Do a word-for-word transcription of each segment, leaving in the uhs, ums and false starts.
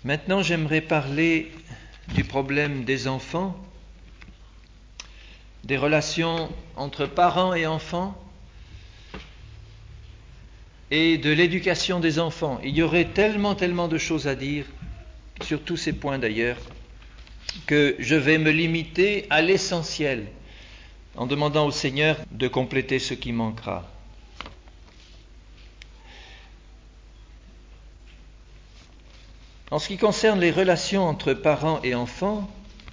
Maintenant, j'aimerais parler du problème des enfants, des relations entre parents et enfants et de l'éducation des enfants. Il y aurait tellement, tellement de choses à dire, sur tous ces points d'ailleurs, que je vais me limiter à l'essentiel en demandant au Seigneur de compléter ce qui manquera. En ce qui concerne les relations entre parents et enfants,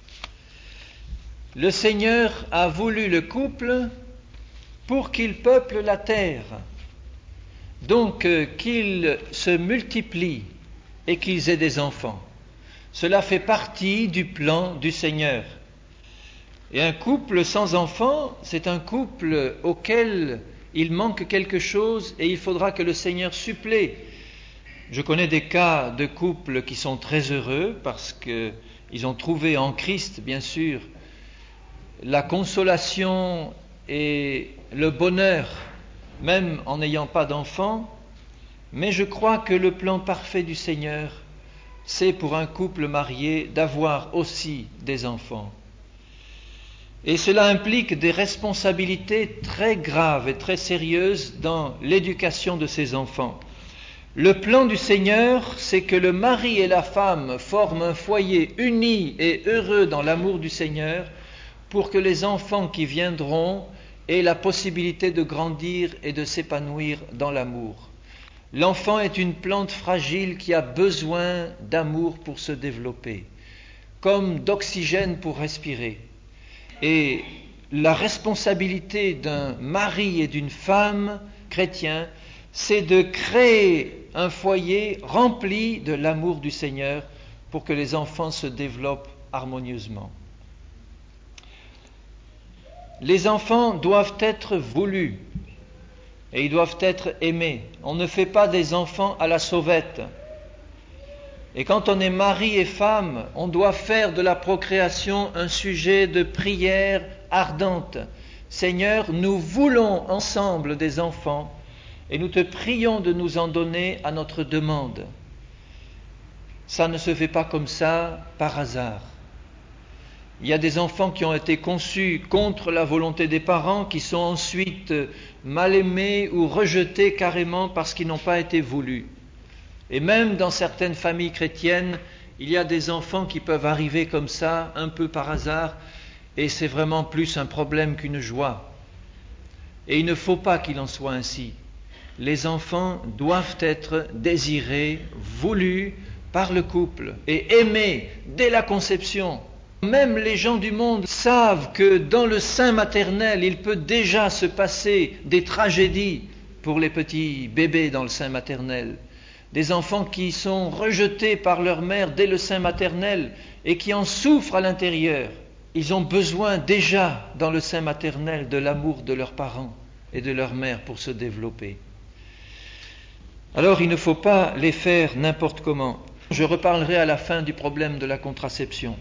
le Seigneur a voulu le couple pour qu'il peuple la terre, donc euh, qu'ils se multiplient et qu'ils aient des enfants. Cela fait partie du plan du Seigneur. Et un couple sans enfants, c'est un couple auquel il manque quelque chose et il faudra que le Seigneur supplée. Je connais des cas de couples qui sont très heureux parce qu'ils ont trouvé en Christ, bien sûr, la consolation et le bonheur, même en n'ayant pas d'enfants. Mais je crois que le plan parfait du Seigneur, c'est pour un couple marié d'avoir aussi des enfants. Et cela implique des responsabilités très graves et très sérieuses dans l'éducation de ces enfants. Le plan du Seigneur, c'est que le mari et la femme forment un foyer uni et heureux dans l'amour du Seigneur pour que les enfants qui viendront aient la possibilité de grandir et de s'épanouir dans l'amour. L'enfant est une plante fragile qui a besoin d'amour pour se développer, comme d'oxygène pour respirer. Et la responsabilité d'un mari et d'une femme chrétiens, c'est de créer un foyer rempli de l'amour du Seigneur pour que les enfants se développent harmonieusement. Les enfants doivent être voulus et ils doivent être aimés. On ne fait pas des enfants à la sauvette. Et quand on est mari et femme, on doit faire de la procréation un sujet de prière ardente. Seigneur, nous voulons ensemble des enfants et nous te prions de nous en donner à notre demande. Ça ne se fait pas comme ça par hasard. Il y a des enfants qui ont été conçus contre la volonté des parents, qui sont ensuite mal aimés ou rejetés carrément parce qu'ils n'ont pas été voulus. Et même dans certaines familles chrétiennes, il y a des enfants qui peuvent arriver comme ça, un peu par hasard, et c'est vraiment plus un problème qu'une joie. Et il ne faut pas qu'il en soit ainsi. Les enfants doivent être désirés, voulus par le couple et aimés dès la conception. Même les gens du monde savent que dans le sein maternel, il peut déjà se passer des tragédies pour les petits bébés dans le sein maternel. Des enfants qui sont rejetés par leur mère dès le sein maternel et qui en souffrent à l'intérieur. Ils ont besoin déjà dans le sein maternel de l'amour de leurs parents et de leur mère pour se développer. Alors il ne faut pas les faire n'importe comment. Je reparlerai à la fin du problème de la contraception.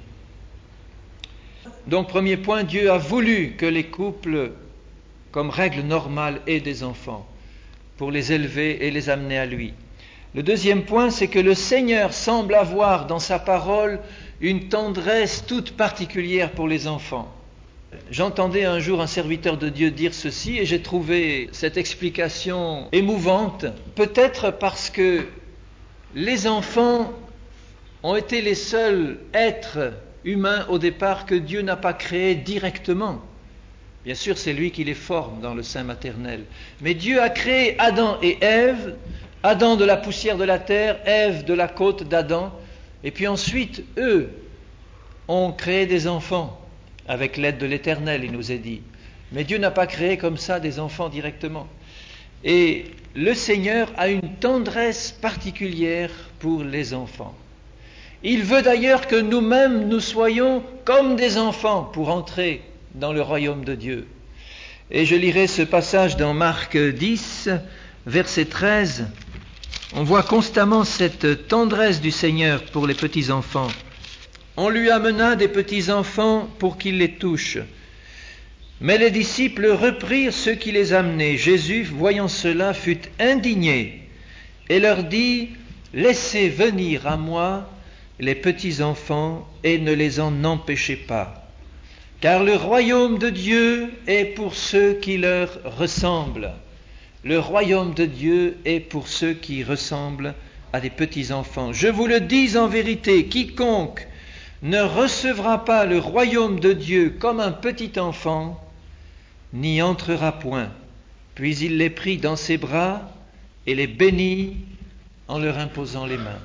Donc premier point, Dieu a voulu que les couples, comme règle normale, aient des enfants pour les élever et les amener à lui. Le deuxième point, c'est que le Seigneur semble avoir dans sa parole une tendresse toute particulière pour les enfants. J'entendais un jour un serviteur de Dieu dire ceci et j'ai trouvé cette explication émouvante, peut-être parce que les enfants ont été les seuls êtres humains au départ que Dieu n'a pas créés directement. Bien sûr, c'est lui qui les forme dans le sein maternel. Mais Dieu a créé Adam et Ève, Adam de la poussière de la terre, Ève de la côte d'Adam, et puis ensuite, eux ont créé des enfants. Avec l'aide de l'Éternel, il nous est dit. Mais Dieu n'a pas créé comme ça des enfants directement. Et le Seigneur a une tendresse particulière pour les enfants. Il veut d'ailleurs que nous-mêmes, nous soyons comme des enfants pour entrer dans le royaume de Dieu. Et je lirai ce passage dans Marc dix, verset treize. On voit constamment cette tendresse du Seigneur pour les petits-enfants. On lui amena des petits-enfants pour qu'ils les touchent. Mais les disciples reprirent ceux qui les amenaient. Jésus, voyant cela, fut indigné et leur dit « Laissez venir à moi les petits-enfants et ne les en empêchez pas. Car le royaume de Dieu est pour ceux qui leur ressemblent. Le royaume de Dieu est pour ceux qui ressemblent à des petits-enfants. Je vous le dis en vérité, quiconque ne recevra pas le royaume de Dieu comme un petit enfant, n'y entrera point. Puis il les prit dans ses bras et les bénit en leur imposant les mains.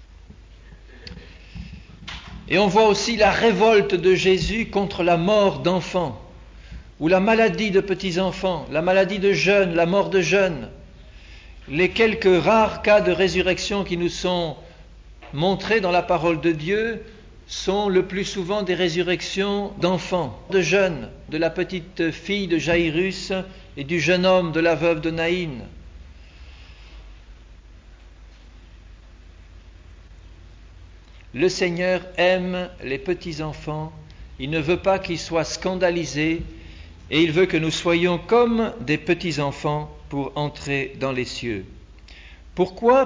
Et on voit aussi la révolte de Jésus contre la mort d'enfants, ou la maladie de petits-enfants, la maladie de jeunes, la mort de jeunes. Les quelques rares cas de résurrection qui nous sont montrés dans la parole de Dieu sont le plus souvent des résurrections d'enfants, de jeunes, de la petite fille de Jaïrus et du jeune homme de la veuve de Naïn. Le Seigneur aime les petits-enfants, il ne veut pas qu'ils soient scandalisés et il veut que nous soyons comme des petits-enfants pour entrer dans les cieux. Pourquoi ?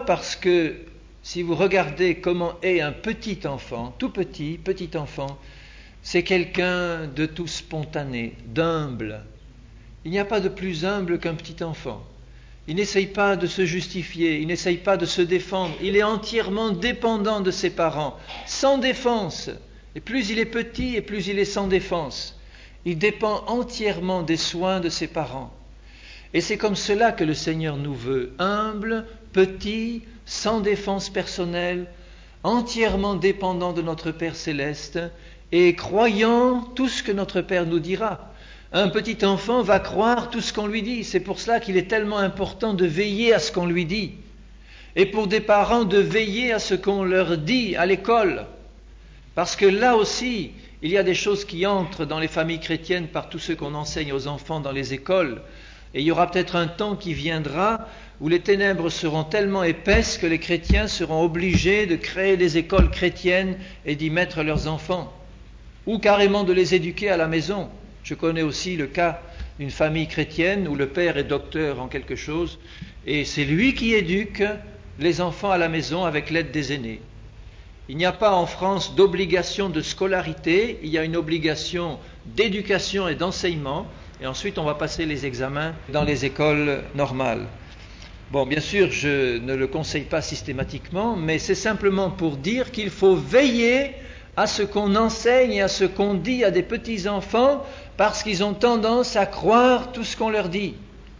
Parce que si vous regardez comment est un petit enfant, tout petit, petit enfant, c'est quelqu'un de tout spontané, d'humble. Il n'y a pas de plus humble qu'un petit enfant. Il n'essaye pas de se justifier, il n'essaye pas de se défendre, il est entièrement dépendant de ses parents, sans défense. Et plus il est petit et plus il est sans défense. Il dépend entièrement des soins de ses parents. Et c'est comme cela que le Seigneur nous veut, humble, petit, sans défense personnelle, entièrement dépendant de notre Père céleste et croyant tout ce que notre Père nous dira. Un petit enfant va croire tout ce qu'on lui dit. C'est pour cela qu'il est tellement important de veiller à ce qu'on lui dit. Et pour des parents, de veiller à ce qu'on leur dit à l'école. Parce que là aussi, il y a des choses qui entrent dans les familles chrétiennes par tout ce qu'on enseigne aux enfants dans les écoles. Et il y aura peut-être un temps qui viendra où les ténèbres seront tellement épaisses que les chrétiens seront obligés de créer des écoles chrétiennes et d'y mettre leurs enfants. Ou carrément de les éduquer à la maison. Je connais aussi le cas d'une famille chrétienne où le père est docteur en quelque chose et c'est lui qui éduque les enfants à la maison avec l'aide des aînés. Il n'y a pas en France d'obligation de scolarité, il y a une obligation d'éducation et d'enseignement et ensuite on va passer les examens dans les écoles normales. Bon, bien sûr, je ne le conseille pas systématiquement, mais c'est simplement pour dire qu'il faut veiller à ce qu'on enseigne et à ce qu'on dit à des petits-enfants parce qu'ils ont tendance à croire tout ce qu'on leur dit.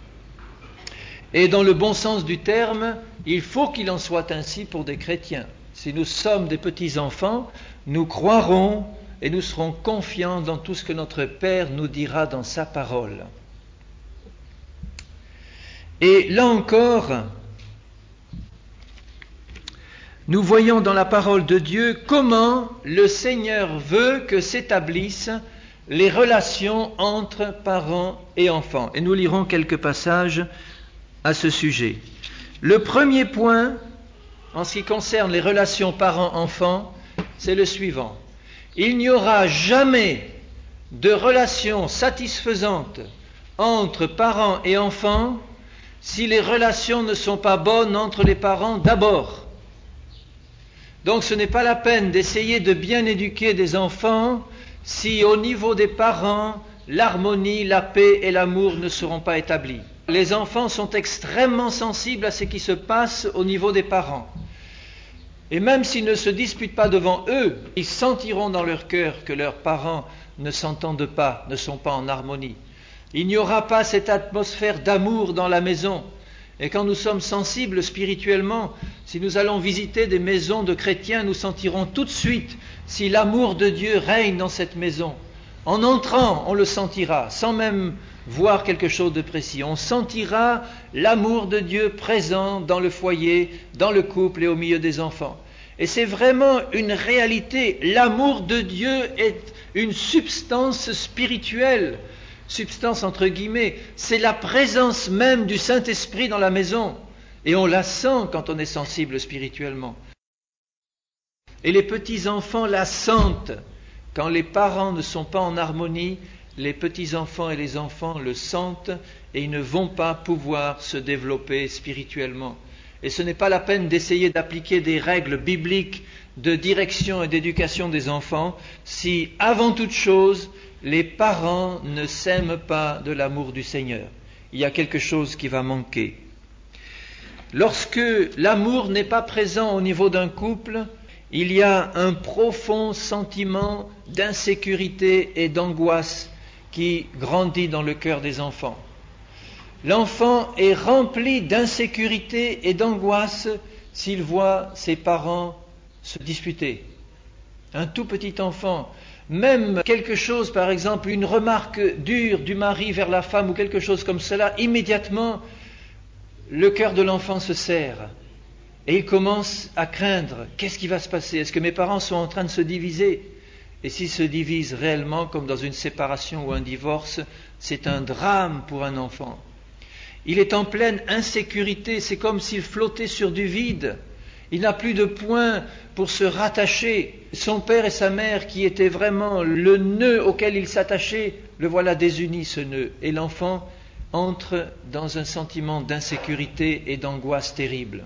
Et dans le bon sens du terme, il faut qu'il en soit ainsi pour des chrétiens. Si nous sommes des petits-enfants, nous croirons et nous serons confiants dans tout ce que notre Père nous dira dans sa parole. Et là encore, nous voyons dans la parole de Dieu comment le Seigneur veut que s'établissent les relations entre parents et enfants. Et nous lirons quelques passages à ce sujet. Le premier point, en ce qui concerne les relations parents-enfants, c'est le suivant. Il n'y aura jamais de relation satisfaisante entre parents et enfants si les relations ne sont pas bonnes entre les parents d'abord. Donc ce n'est pas la peine d'essayer de bien éduquer des enfants si au niveau des parents, l'harmonie, la paix et l'amour ne seront pas établis. Les enfants sont extrêmement sensibles à ce qui se passe au niveau des parents. Et même s'ils ne se disputent pas devant eux, ils sentiront dans leur cœur que leurs parents ne s'entendent pas, ne sont pas en harmonie. Il n'y aura pas cette atmosphère d'amour dans la maison. Et quand nous sommes sensibles spirituellement, si nous allons visiter des maisons de chrétiens, nous sentirons tout de suite si l'amour de Dieu règne dans cette maison. En entrant, on le sentira, sans même voir quelque chose de précis. On sentira l'amour de Dieu présent dans le foyer, dans le couple et au milieu des enfants. Et c'est vraiment une réalité. L'amour de Dieu est une substance spirituelle. Substance entre guillemets, c'est la présence même du Saint-Esprit dans la maison. Et on la sent quand on est sensible spirituellement. Et les petits-enfants la sentent. Quand les parents ne sont pas en harmonie, les petits-enfants et les enfants le sentent et ils ne vont pas pouvoir se développer spirituellement. Et ce n'est pas la peine d'essayer d'appliquer des règles bibliques de direction et d'éducation des enfants si, avant toute chose, les parents ne s'aiment pas de l'amour du Seigneur. Il y a quelque chose qui va manquer. Lorsque l'amour n'est pas présent au niveau d'un couple, il y a un profond sentiment d'insécurité et d'angoisse qui grandit dans le cœur des enfants. L'enfant est rempli d'insécurité et d'angoisse s'il voit ses parents se disputer. Un tout petit enfant, même quelque chose, par exemple, une remarque dure du mari vers la femme ou quelque chose comme cela, immédiatement, le cœur de l'enfant se serre et il commence à craindre. Qu'est-ce qui va se passer? Est-ce que mes parents sont en train de se diviser? Et s'ils se divisent réellement, comme dans une séparation ou un divorce, c'est un drame pour un enfant. Il est en pleine insécurité, c'est comme s'il flottait sur du vide. Il n'a plus de point pour se rattacher. Son père et sa mère, qui étaient vraiment le nœud auquel il s'attachait, le voilà désuni, ce nœud. Et l'enfant entre dans un sentiment d'insécurité et d'angoisse terrible.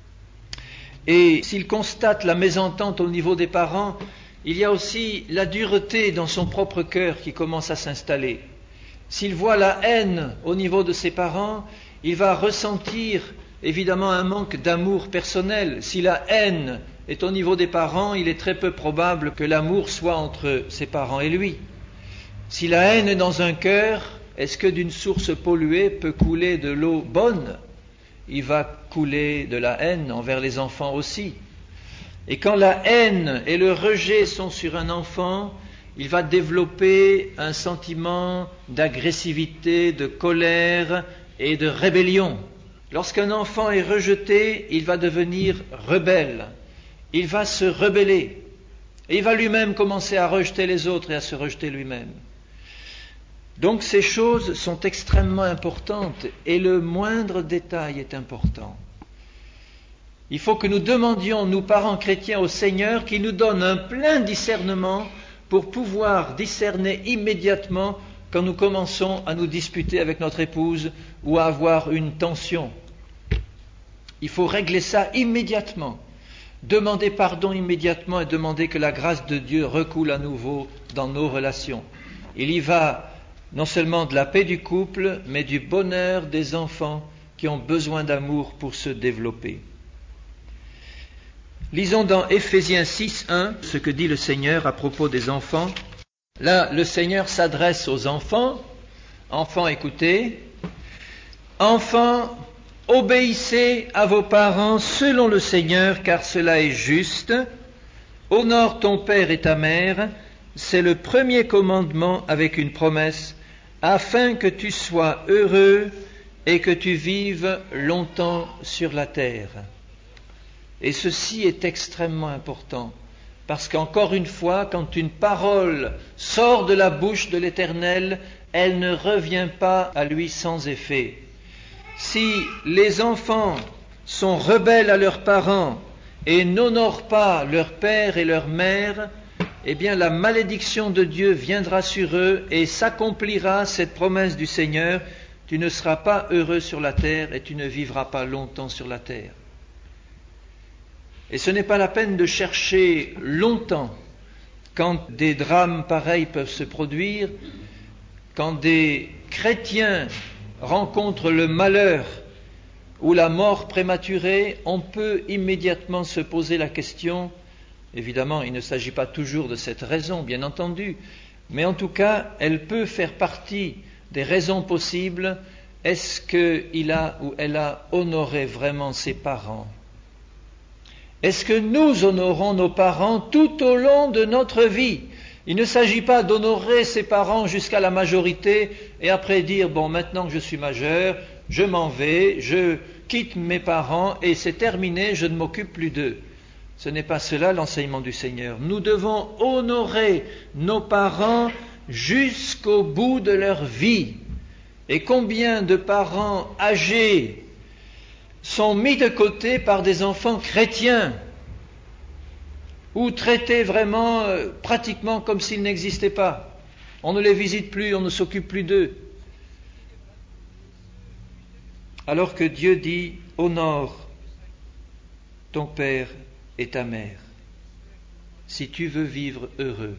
Et s'il constate la mésentente au niveau des parents, il y a aussi la dureté dans son propre cœur qui commence à s'installer. S'il voit la haine au niveau de ses parents, il va ressentir évidemment un manque d'amour personnel. Si la haine est au niveau des parents, il est très peu probable que l'amour soit entre ses parents et lui. Si la haine est dans un cœur, est-ce que d'une source polluée peut couler de l'eau bonne? Il va couler de la haine envers les enfants aussi. Et quand la haine et le rejet sont sur un enfant, il va développer un sentiment d'agressivité, de colère et de rébellion. Lorsqu'un enfant est rejeté, il va devenir rebelle. Il va se rebeller. Et il va lui-même commencer à rejeter les autres et à se rejeter lui-même. Donc ces choses sont extrêmement importantes et le moindre détail est important. Il faut que nous demandions, nous parents chrétiens, au Seigneur qu'il nous donne un plein discernement pour pouvoir discerner immédiatement quand nous commençons à nous disputer avec notre épouse ou à avoir une tension. Il faut régler ça immédiatement. Demander pardon immédiatement et demander que la grâce de Dieu recoule à nouveau dans nos relations. Il y va non seulement de la paix du couple, mais du bonheur des enfants qui ont besoin d'amour pour se développer. Lisons dans Éphésiens six, un ce que dit le Seigneur à propos des enfants. Là, le Seigneur s'adresse aux enfants. Enfants, écoutez. Enfants, obéissez à vos parents selon le Seigneur, car cela est juste. Honore ton père et ta mère. C'est le premier commandement avec une promesse, afin que tu sois heureux et que tu vives longtemps sur la terre. Et ceci est extrêmement important, parce qu'encore une fois, quand une parole sort de la bouche de l'Éternel, elle ne revient pas à lui sans effet. Si les enfants sont rebelles à leurs parents et n'honorent pas leur père et leur mère, eh bien la malédiction de Dieu viendra sur eux et s'accomplira cette promesse du Seigneur, tu ne seras pas heureux sur la terre et tu ne vivras pas longtemps sur la terre. Et ce n'est pas la peine de chercher longtemps quand des drames pareils peuvent se produire, quand des chrétiens rencontrent le malheur ou la mort prématurée, on peut immédiatement se poser la question. Évidemment, il ne s'agit pas toujours de cette raison, bien entendu, mais en tout cas, elle peut faire partie des raisons possibles. Est-ce qu'il a ou elle a honoré vraiment ses parents? Est-ce que nous honorons nos parents tout au long de notre vie? Il ne s'agit pas d'honorer ses parents jusqu'à la majorité et après dire, bon, maintenant que je suis majeur, je m'en vais, je quitte mes parents et c'est terminé, je ne m'occupe plus d'eux. Ce n'est pas cela l'enseignement du Seigneur. Nous devons honorer nos parents jusqu'au bout de leur vie. Et combien de parents âgés sont mis de côté par des enfants chrétiens ou traités vraiment euh, pratiquement comme s'ils n'existaient pas. On ne les visite plus, on ne s'occupe plus d'eux. Alors que Dieu dit, honore ton père et ta mère. si tu veux vivre heureux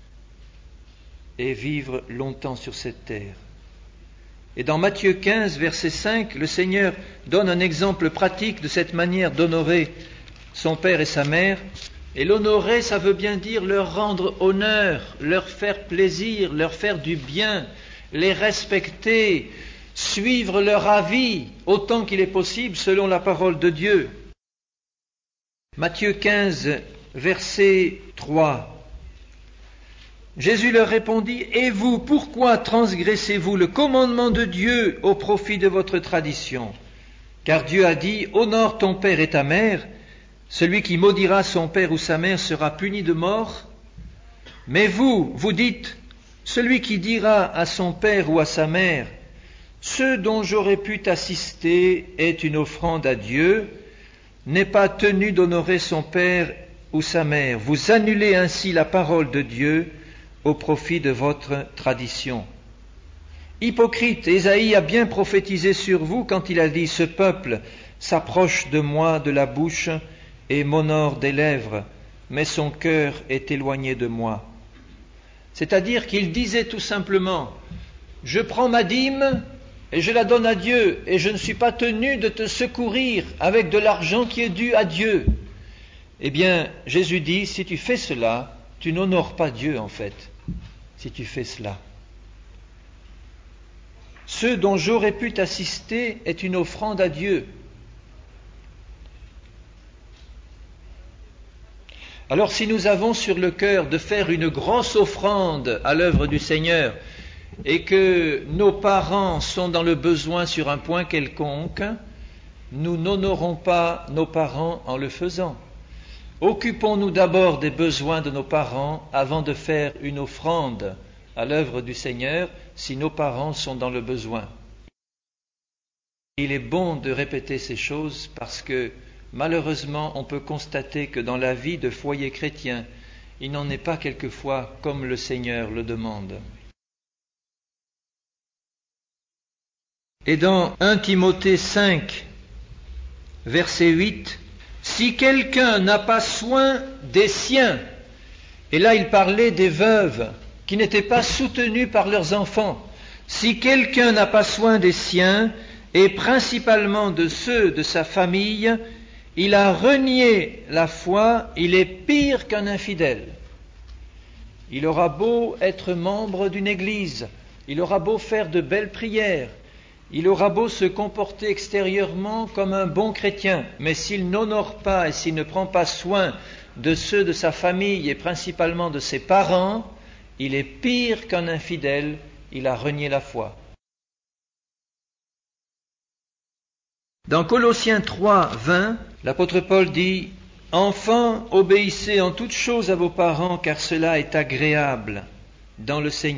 et vivre longtemps sur cette terre. Et dans Matthieu quinze, verset cinq, le Seigneur donne un exemple pratique de cette manière d'honorer son père et sa mère. Et l'honorer, ça veut bien dire leur rendre honneur, leur faire plaisir, leur faire du bien, les respecter, suivre leur avis autant qu'il est possible selon la parole de Dieu. Matthieu quinze, verset trois. Jésus leur répondit, « Et vous, pourquoi transgressez-vous le commandement de Dieu au profit de votre tradition ? Car Dieu a dit, honore ton père et ta mère. Celui qui maudira son père ou sa mère sera puni de mort. Mais vous, vous dites, celui qui dira à son père ou à sa mère, ce dont j'aurais pu t'assister est une offrande à Dieu, n'est pas tenu d'honorer son père ou sa mère. Vous annulez ainsi la parole de Dieu au profit de votre tradition. Hypocrite, Ésaïe a bien prophétisé sur vous quand il a dit, ce peuple s'approche de moi de la bouche et m'honore des lèvres, mais son cœur est éloigné de moi. C'est-à-dire qu'il disait tout simplement, je prends ma dîme et je la donne à Dieu, et je ne suis pas tenu de te secourir avec de l'argent qui est dû à Dieu. Eh bien, Jésus dit, si tu fais cela, tu n'honores pas Dieu en fait, si tu fais cela. Ce dont j'aurais pu t'assister est une offrande à Dieu. Alors si nous avons sur le cœur de faire une grosse offrande à l'œuvre du Seigneur et que nos parents sont dans le besoin sur un point quelconque, nous n'honorons pas nos parents en le faisant. Occupons-nous d'abord des besoins de nos parents avant de faire une offrande à l'œuvre du Seigneur si nos parents sont dans le besoin. Il est bon de répéter ces choses parce que malheureusement on peut constater que dans la vie de foyer chrétien, il n'en est pas quelquefois comme le Seigneur le demande. Et dans premier Timothée cinq, verset huit, « Si quelqu'un n'a pas soin des siens », et là il parlait des veuves qui n'étaient pas soutenues par leurs enfants, « si quelqu'un n'a pas soin des siens, et principalement de ceux de sa famille, il a renié la foi, il est pire qu'un infidèle. Il aura beau être membre d'une église, il aura beau faire de belles prières, il aura beau se comporter extérieurement comme un bon chrétien, mais s'il n'honore pas et s'il ne prend pas soin de ceux de sa famille et principalement de ses parents, il est pire qu'un infidèle, il a renié la foi. Dans Colossiens trois, vingt, l'apôtre Paul dit « Enfants, obéissez en toutes choses à vos parents, car cela est agréable dans le Seigneur. »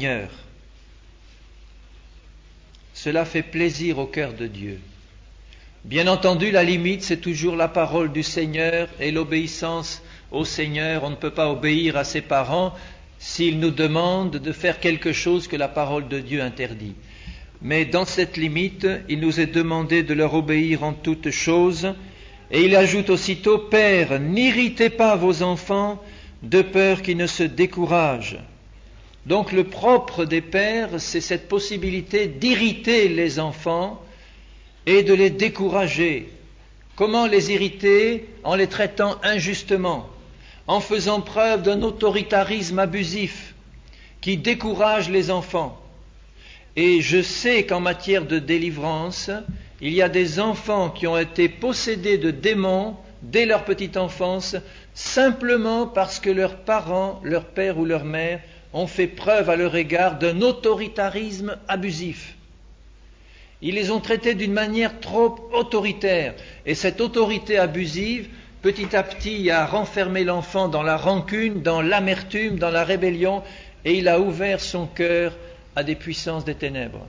Cela fait plaisir au cœur de Dieu. Bien entendu, la limite, c'est toujours la parole du Seigneur et l'obéissance au Seigneur. On ne peut pas obéir à ses parents s'ils nous demandent de faire quelque chose que la parole de Dieu interdit. Mais dans cette limite, il nous est demandé de leur obéir en toutes choses. Et il ajoute aussitôt, « Pères, n'irritez pas vos enfants de peur qu'ils ne se découragent. » Donc le propre des pères, c'est cette possibilité d'irriter les enfants et de les décourager. Comment les irriter? En les traitant injustement, en faisant preuve d'un autoritarisme abusif qui décourage les enfants. Et je sais qu'en matière de délivrance, il y a des enfants qui ont été possédés de démons dès leur petite enfance, simplement parce que leurs parents, leur père ou leur mère, ont fait preuve à leur égard d'un autoritarisme abusif. Ils les ont traités d'une manière trop autoritaire. Et cette autorité abusive, petit à petit, a renfermé l'enfant dans la rancune, dans l'amertume, dans la rébellion, et il a ouvert son cœur à des puissances des ténèbres.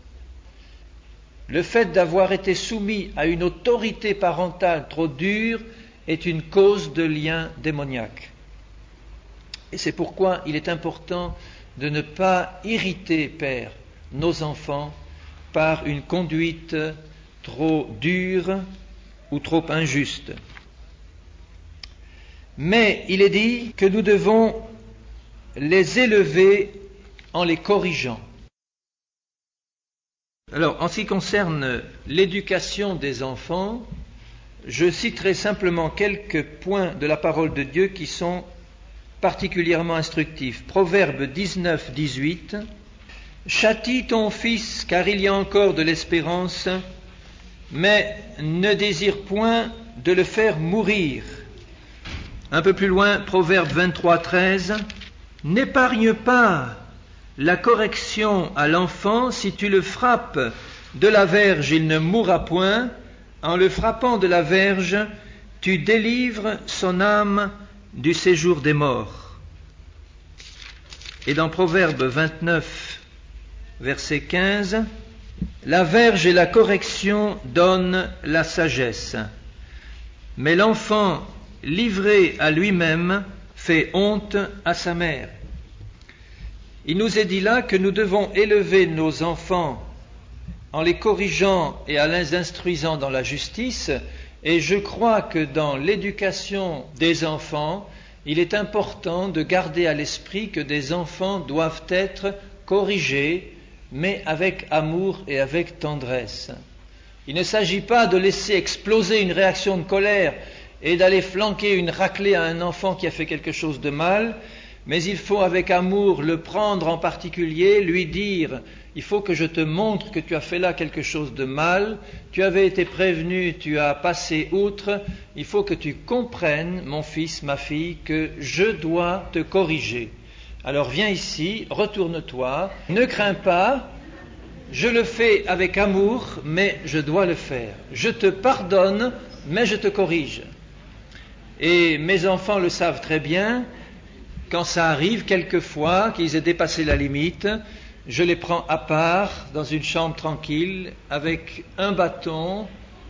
Le fait d'avoir été soumis à une autorité parentale trop dure est une cause de lien démoniaque. Et c'est pourquoi il est important de ne pas irriter, Père, nos enfants par une conduite trop dure ou trop injuste. Mais il est dit que nous devons les élever en les corrigeant. Alors, en ce qui concerne l'éducation des enfants, je citerai simplement quelques points de la parole de Dieu qui sont particulièrement instructifs. Proverbe dix-neuf, dix-huit. « Châtie ton fils, car il y a encore de l'espérance, mais ne désire point de le faire mourir. » Un peu plus loin, Proverbe vingt-trois, treize. « N'épargne pas la correction à l'enfant, si tu le frappes de la verge, il ne mourra point. En le frappant de la verge, tu délivres son âme du séjour des morts. » Et dans Proverbe vingt-neuf, verset quinze, « La verge et la correction donnent la sagesse, mais l'enfant livré à lui-même fait honte à sa mère. » Il nous est dit là que nous devons élever nos enfants en les corrigeant et en les instruisant dans la justice, et je crois que dans l'éducation des enfants, il est important de garder à l'esprit que des enfants doivent être corrigés, mais avec amour et avec tendresse. Il ne s'agit pas de laisser exploser une réaction de colère et d'aller flanquer une raclée à un enfant qui a fait quelque chose de mal, mais il faut avec amour le prendre en particulier, lui dire « Il faut que je te montre que tu as fait là quelque chose de mal, tu avais été prévenu, tu as passé outre, il faut que tu comprennes, mon fils, ma fille, que je dois te corriger. Alors viens ici, retourne-toi, ne crains pas, je le fais avec amour, mais je dois le faire. Je te pardonne, mais je te corrige. » Et mes enfants le savent très bien. Quand ça arrive quelquefois qu'ils aient dépassé la limite, je les prends à part dans une chambre tranquille avec un bâton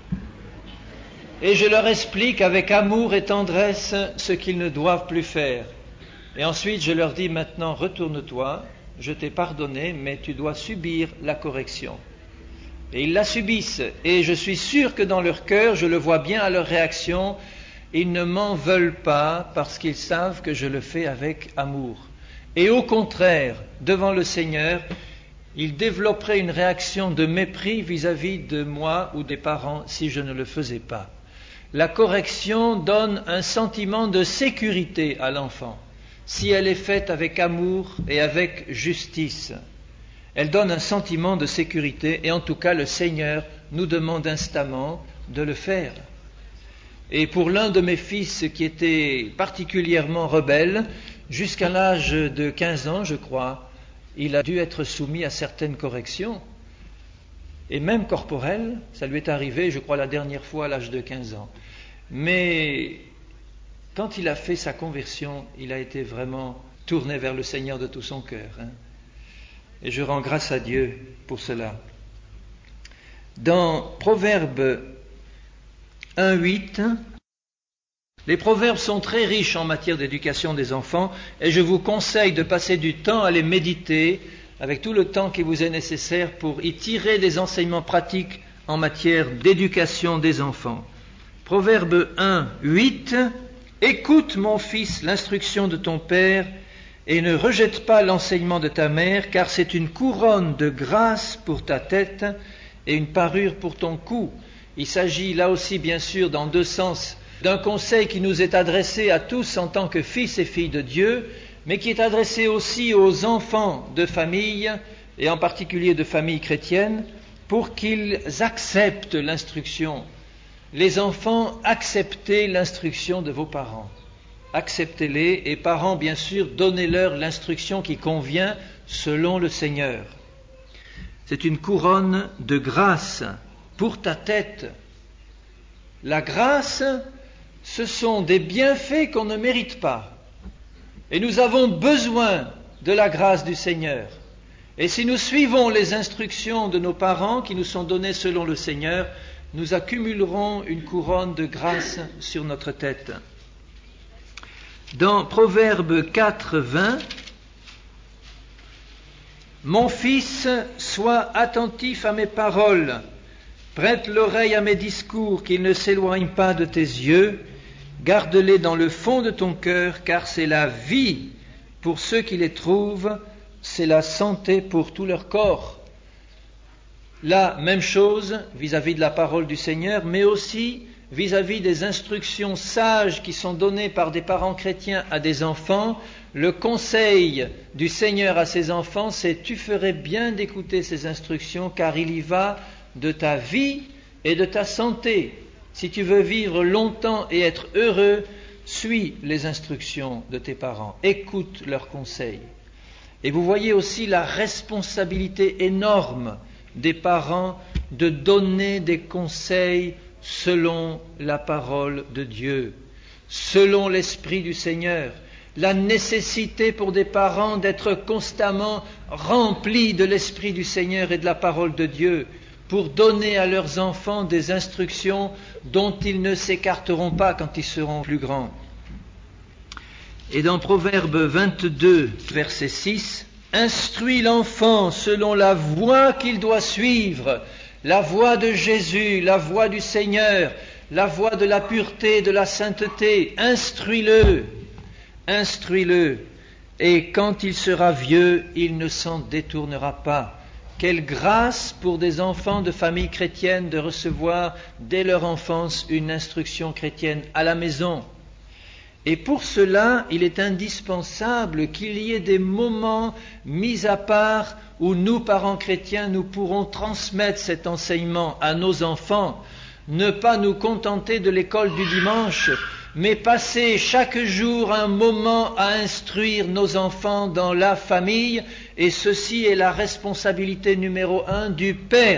et je leur explique avec amour et tendresse ce qu'ils ne doivent plus faire. Et ensuite je leur dis maintenant retourne-toi, je t'ai pardonné mais tu dois subir la correction. Et ils la subissent et je suis sûr que dans leur cœur, je le vois bien à leur réaction, ils ne m'en veulent pas parce qu'ils savent que je le fais avec amour. Et au contraire, devant le Seigneur, ils développeraient une réaction de mépris vis-à-vis de moi ou des parents si je ne le faisais pas. La correction donne un sentiment de sécurité à l'enfant, si elle est faite avec amour et avec justice. Elle donne un sentiment de sécurité et en tout cas le Seigneur nous demande instamment de le faire. Et pour l'un de mes fils qui était particulièrement rebelle, jusqu'à l'âge de quinze ans, je crois, il a dû être soumis à certaines corrections. Et même corporelles, ça lui est arrivé, je crois, la dernière fois à l'âge de quinze ans. Mais quand il a fait sa conversion, il a été vraiment tourné vers le Seigneur de tout son cœur. Hein. Et je rends grâce à Dieu pour cela. Dans Proverbe un huit, les proverbes sont très riches en matière d'éducation des enfants et je vous conseille de passer du temps à les méditer avec tout le temps qui vous est nécessaire pour y tirer des enseignements pratiques en matière d'éducation des enfants. Proverbe un huit, « Écoute mon fils l'instruction de ton père et ne rejette pas l'enseignement de ta mère, car c'est une couronne de grâce pour ta tête et une parure pour ton cou. » Il s'agit là aussi, bien sûr, dans deux sens, d'un conseil qui nous est adressé à tous en tant que fils et filles de Dieu, mais qui est adressé aussi aux enfants de famille, et en particulier de familles chrétiennes, pour qu'ils acceptent l'instruction. Les enfants, acceptez l'instruction de vos parents. Acceptez-les, et parents, bien sûr, donnez-leur l'instruction qui convient selon le Seigneur. C'est une couronne de grâce pour ta tête. La grâce, ce sont des bienfaits qu'on ne mérite pas. Et nous avons besoin de la grâce du Seigneur. Et si nous suivons les instructions de nos parents qui nous sont données selon le Seigneur, nous accumulerons une couronne de grâce sur notre tête. Dans Proverbe quatre, vingt, « Mon fils, sois attentif à mes paroles, prête l'oreille à mes discours, qu'ils ne s'éloignent pas de tes yeux. Garde-les dans le fond de ton cœur, car c'est la vie pour ceux qui les trouvent, c'est la santé pour tout leur corps. Là, même chose vis-à-vis de la parole du Seigneur, mais aussi vis-à-vis des instructions sages qui sont données par des parents chrétiens à des enfants. Le conseil du Seigneur à ses enfants, c'est « tu ferais bien d'écouter ces instructions, car il y va de ta vie et de ta santé. Si tu veux vivre longtemps et être heureux, suis les instructions de tes parents, écoute leurs conseils. » Et vous voyez aussi la responsabilité énorme des parents de donner des conseils selon la parole de Dieu, selon l'Esprit du Seigneur. La nécessité pour des parents d'être constamment remplis de l'Esprit du Seigneur et de la parole de Dieu pour donner à leurs enfants des instructions dont ils ne s'écarteront pas quand ils seront plus grands. Et dans Proverbe vingt-deux, verset six, « Instruis l'enfant selon la voie qu'il doit suivre, la voie de Jésus, la voie du Seigneur, la voie de la pureté, de la sainteté. Instruis-le, instruis-le, et quand il sera vieux, il ne s'en détournera pas. » Quelle grâce pour des enfants de famille chrétienne de recevoir dès leur enfance une instruction chrétienne à la maison. Et pour cela, il est indispensable qu'il y ait des moments mis à part où nous, parents chrétiens, nous pourrons transmettre cet enseignement à nos enfants, ne pas nous contenter de l'école du dimanche, mais passer chaque jour un moment à instruire nos enfants dans la famille, et ceci est la responsabilité numéro un du père.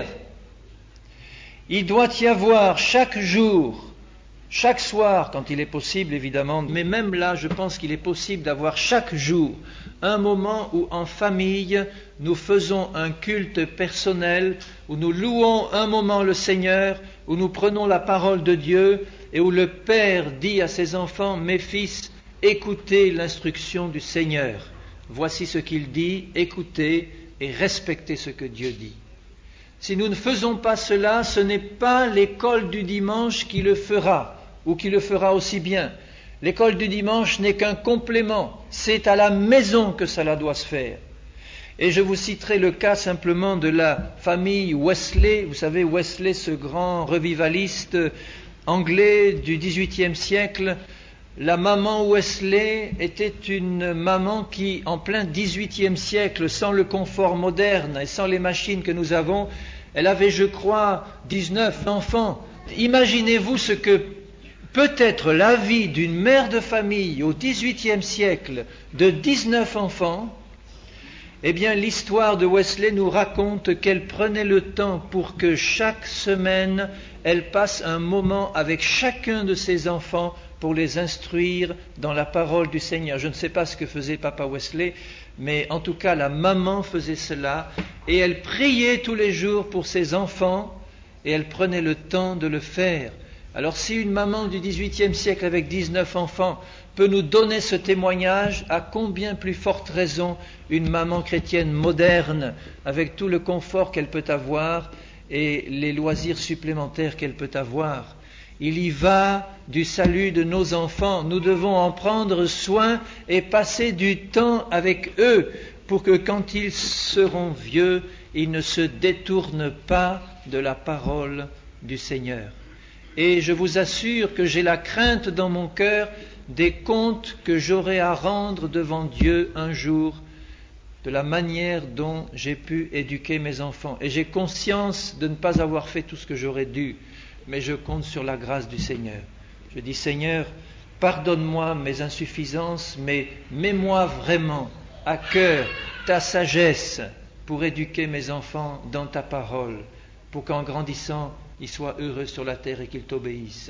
Il doit y avoir chaque jour, chaque soir, quand il est possible évidemment, mais même là, je pense qu'il est possible d'avoir chaque jour un moment où en famille, nous faisons un culte personnel, où nous louons un moment le Seigneur, où nous prenons la parole de Dieu et où le Père dit à ses enfants, « Mes fils, écoutez l'instruction du Seigneur. Voici ce qu'il dit, écoutez et respectez ce que Dieu dit. » Si nous ne faisons pas cela, ce n'est pas l'école du dimanche qui le fera, ou qui le fera aussi bien. L'école du dimanche n'est qu'un complément, c'est à la maison que cela doit se faire. Et je vous citerai le cas simplement de la famille Wesley. Vous savez, Wesley, ce grand revivaliste anglais du dix-huitième siècle, la maman Wesley était une maman qui, en plein dix-huitième siècle, sans le confort moderne et sans les machines que nous avons, elle avait, je crois, dix-neuf enfants. Imaginez-vous ce que peut être la vie d'une mère de famille au dix-huitième siècle de dix-neuf enfants. Eh bien, l'histoire de Wesley nous raconte qu'elle prenait le temps pour que chaque semaine, elle passe un moment avec chacun de ses enfants pour les instruire dans la parole du Seigneur. Je ne sais pas ce que faisait Papa Wesley, mais en tout cas, la maman faisait cela, et elle priait tous les jours pour ses enfants, et elle prenait le temps de le faire. Alors si une maman du dix-huitième siècle avec dix-neuf enfants peut nous donner ce témoignage, à combien plus forte raison une maman chrétienne moderne, avec tout le confort qu'elle peut avoir et les loisirs supplémentaires qu'elle peut avoir. Il y va du salut de nos enfants. Nous devons en prendre soin et passer du temps avec eux pour que quand ils seront vieux, ils ne se détournent pas de la parole du Seigneur. Et je vous assure que j'ai la crainte dans mon cœur des comptes que j'aurai à rendre devant Dieu un jour de la manière dont j'ai pu éduquer mes enfants. Et j'ai conscience de ne pas avoir fait tout ce que j'aurais dû, mais je compte sur la grâce du Seigneur. Je dis, Seigneur, pardonne-moi mes insuffisances, mais mets-moi vraiment à cœur ta sagesse pour éduquer mes enfants dans ta parole, pour qu'en grandissant, ils soient heureux sur la terre et qu'ils t'obéissent.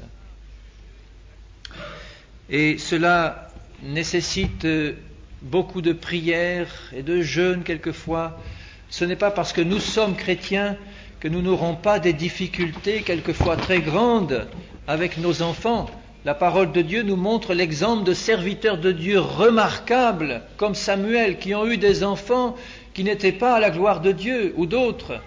Et cela nécessite beaucoup de prières et de jeûnes quelquefois. Ce n'est pas parce que nous sommes chrétiens que nous n'aurons pas des difficultés quelquefois très grandes avec nos enfants. La parole de Dieu nous montre l'exemple de serviteurs de Dieu remarquables, comme Samuel, qui ont eu des enfants qui n'étaient pas à la gloire de Dieu, ou d'autres.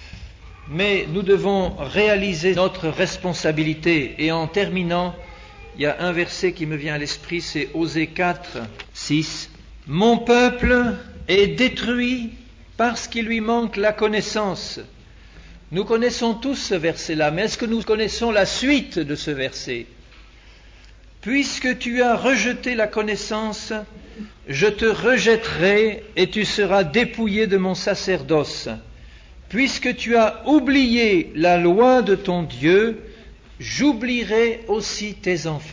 Mais nous devons réaliser notre responsabilité. Et en terminant, il y a un verset qui me vient à l'esprit, c'est Osée quatre, six. « Mon peuple est détruit parce qu'il lui manque la connaissance. » Nous connaissons tous ce verset-là, mais est-ce que nous connaissons la suite de ce verset ? « Puisque tu as rejeté la connaissance, je te rejetterai et tu seras dépouillé de mon sacerdoce. Puisque tu as oublié la loi de ton Dieu, j'oublierai aussi tes enfants. »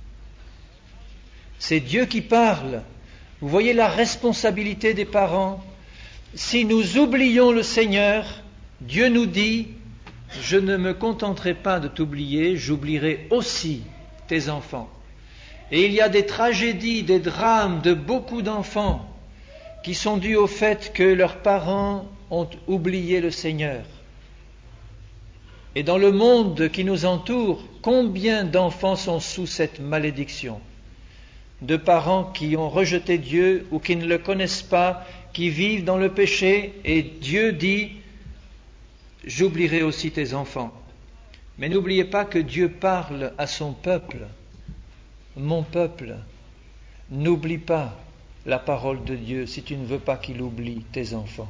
C'est Dieu qui parle. Vous voyez la responsabilité des parents. Si nous oublions le Seigneur, Dieu nous dit, je ne me contenterai pas de t'oublier, j'oublierai aussi tes enfants. Et il y a des tragédies, des drames de beaucoup d'enfants qui sont dus au fait que leurs parents ont oublié le Seigneur. Et dans le monde qui nous entoure, combien d'enfants sont sous cette malédiction ? De parents qui ont rejeté Dieu ou qui ne le connaissent pas, qui vivent dans le péché, et Dieu dit, j'oublierai aussi tes enfants. Mais n'oubliez pas que Dieu parle à son peuple. Mon peuple, n'oublie pas la parole de Dieu si tu ne veux pas qu'il oublie tes enfants.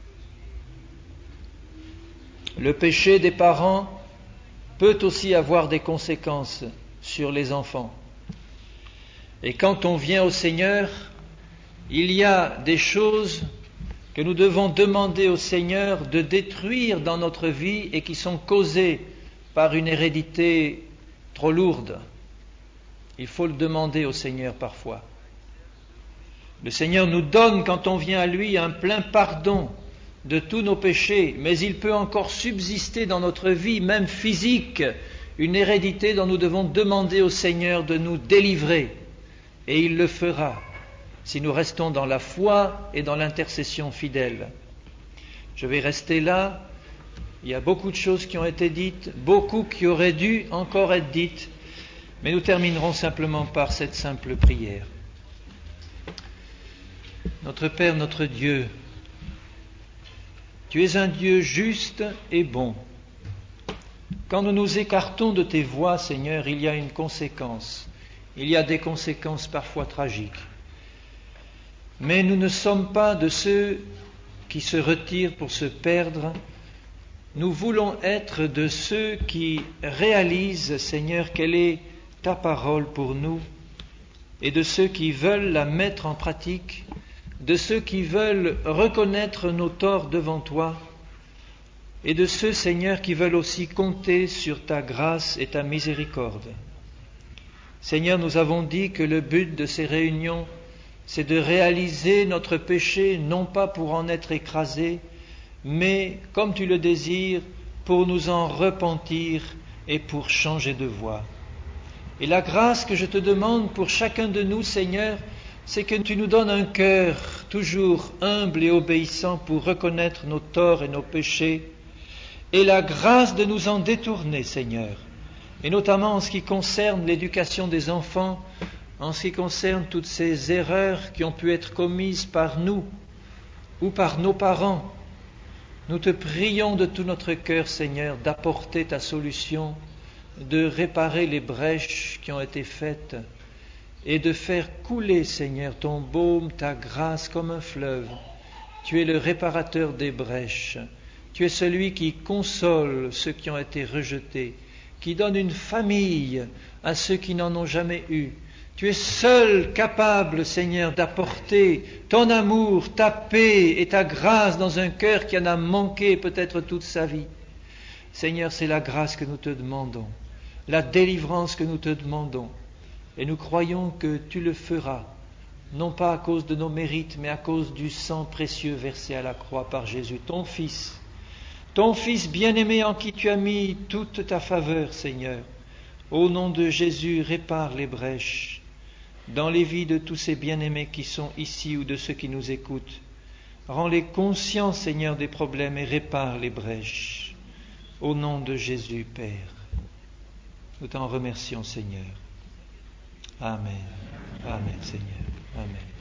Le péché des parents peut aussi avoir des conséquences sur les enfants. Et quand on vient au Seigneur, il y a des choses que nous devons demander au Seigneur de détruire dans notre vie et qui sont causées par une hérédité trop lourde. Il faut le demander au Seigneur parfois. Le Seigneur nous donne, quand on vient à lui, un plein pardon de tous nos péchés, mais il peut encore subsister dans notre vie, même physique, une hérédité dont nous devons demander au Seigneur de nous délivrer. Et il le fera, si nous restons dans la foi et dans l'intercession fidèle. Je vais rester là. Il y a beaucoup de choses qui ont été dites, beaucoup qui auraient dû encore être dites, mais nous terminerons simplement par cette simple prière. Notre Père, notre Dieu, tu es un Dieu juste et bon. Quand nous nous écartons de tes voies, Seigneur, il y a une conséquence. Il y a des conséquences parfois tragiques. Mais nous ne sommes pas de ceux qui se retirent pour se perdre. Nous voulons être de ceux qui réalisent, Seigneur, quelle est ta parole pour nous, et de ceux qui veulent la mettre en pratique, de ceux qui veulent reconnaître nos torts devant toi, et de ceux, Seigneur, qui veulent aussi compter sur ta grâce et ta miséricorde. Seigneur, nous avons dit que le but de ces réunions, c'est de réaliser notre péché, non pas pour en être écrasé, mais, comme tu le désires, pour nous en repentir et pour changer de voie. Et la grâce que je te demande pour chacun de nous, Seigneur, c'est que tu nous donnes un cœur toujours humble et obéissant pour reconnaître nos torts et nos péchés, et la grâce de nous en détourner, Seigneur, et notamment en ce qui concerne l'éducation des enfants, en ce qui concerne toutes ces erreurs qui ont pu être commises par nous ou par nos parents. Nous te prions de tout notre cœur, Seigneur, d'apporter ta solution, de réparer les brèches qui ont été faites et de faire couler, Seigneur, ton baume, ta grâce comme un fleuve. Tu es le réparateur des brèches. Tu es celui qui console ceux qui ont été rejetés, qui donne une famille à ceux qui n'en ont jamais eu. Tu es seul capable, Seigneur, d'apporter ton amour, ta paix et ta grâce dans un cœur qui en a manqué peut-être toute sa vie. Seigneur, c'est la grâce que nous te demandons, la délivrance que nous te demandons. Et nous croyons que tu le feras, non pas à cause de nos mérites, mais à cause du sang précieux versé à la croix par Jésus, ton Fils. Ton Fils bien-aimé en qui tu as mis toute ta faveur, Seigneur. Au nom de Jésus, répare les brèches dans les vies de tous ces bien-aimés qui sont ici ou de ceux qui nous écoutent. Rends-les conscients, Seigneur, des problèmes et répare les brèches. Au nom de Jésus, Père. Nous t'en remercions, Seigneur. Amen. Amen, Seigneur. Amen.